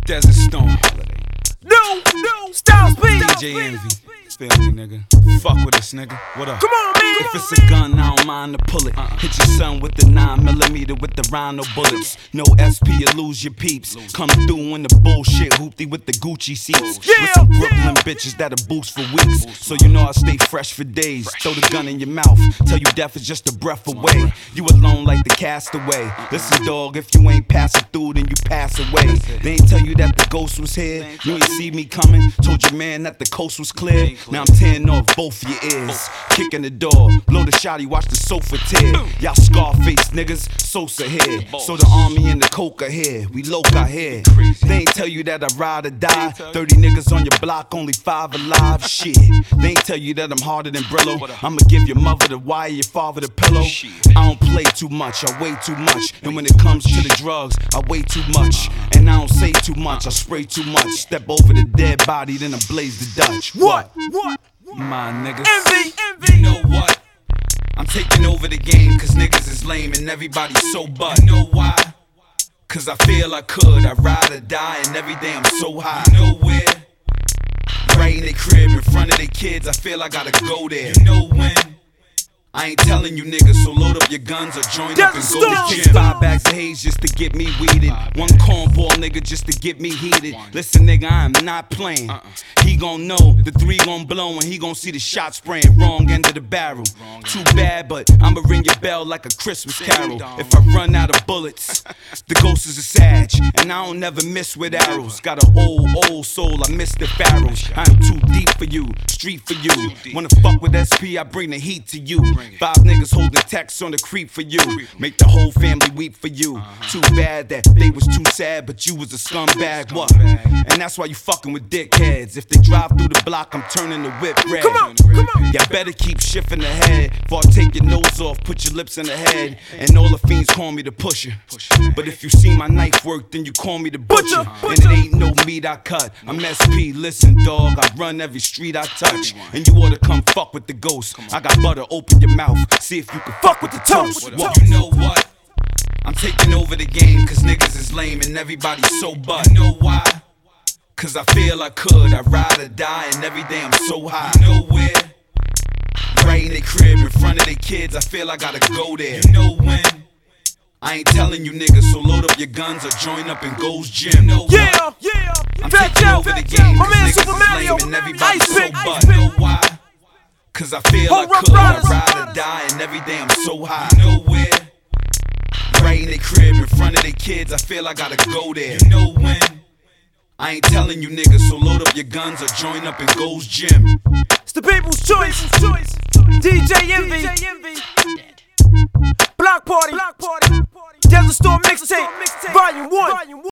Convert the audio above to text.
Desert Storm. No, Styles P. DJ Envy. Feel me, nigga. Fuck with us, nigga. What up? Come on, man. If it's a gun, I don't mind to pull it. Hit your son with the 9mm with the rhino bullets. No SP, you lose your peeps. Come through in the bullshit hoopty with the Gucci seats. With some Brooklyn bitches that'll boost for weeks. So you know I stay fresh for days. Throw the gun in your mouth. Tell you death is just a breath away. You alone like the castaway. Listen, dog, if you ain't passing through, then you pass away. They ain't tell you that the ghost was here. You ain't see me coming. Told your man that the coast was clear. Now I'm tearing off both your ears. Kicking the door, blow the shotty, watch the sofa tear. Y'all Scarface niggas, Sosa here. So the army and the coke are here. We loca here. They ain't tell you that I ride or die. 30 niggas on your block, only 5 alive. Shit. They ain't tell you that I'm harder than Brillo. I'ma give your mother the wire, your father the pillow. I don't play too much, I weigh too much. And when it comes to the drugs, I weigh too much. And I don't say too much, I spray too much. Step over the dead body, then I blaze the Dutch. What? My niggas. Envy. You know what? I'm taking over the game, cause niggas is lame and everybody's so butt. You know why? Cause I feel I could. I ride or die, and every day I'm so high. You know where? Right in their crib, in front of their kids, I feel I gotta go there. You know when? I ain't telling you niggas, so load up your guns or join up and go to gym. 5 bags of haze just to get me weeded. 1 cornball nigga just to get me heated. Listen nigga, I am not playing. He gon' know the 3 gon' blow and he gon' see the shot spraying. Wrong end of the barrel. Too bad, but I'ma ring your bell like a Christmas carol. If I run out of bullets, the ghost is a sag, and I don't never miss with arrows. Got an old soul, I miss the pharaohs. I am too deep for you, street for you. Wanna fuck with SP, I bring the heat to you. 5 niggas holding texts on the creep for you. Make the whole family weep for you. Too bad that they was too sad, but you was a scumbag. What? And that's why you fucking with dickheads. If they drive through the block, I'm turning the whip red. Come on. Y'all better keep shifting ahead. Before I take your nose off, put your lips in the head. And all the fiends call me the pusher. But if you see my knife work, then you call me the butcher. And it ain't no meat I cut. I'm SP, listen dog, I run every street I touch. And you oughta come fuck with the ghost. I got butter, open your mouth, see if you can fuck with the toast. What? You know what? I'm taking over the game, cause niggas is lame and everybody's so butt. You know why? Cause I feel I could. I ride or die, and every day I'm so high. You know where? Right in their crib, in front of their kids, I feel I gotta go there. You know when? I ain't telling you niggas, so load up your guns or join up in Gold's Gym. You know what? I'm taking over the game, cause niggas is lame and everybody's so butt. You know why? Cause I feel I could. I ride or die, and every day I'm so high. You know where? Right in their crib, in front of their kids, I feel I gotta go there. You know when? I ain't telling you niggas, so load up your guns or join up in Gold's Gym. It's the people's choice. DJ Envy. Block Party. Desert Storm Mixtape. Volume 1.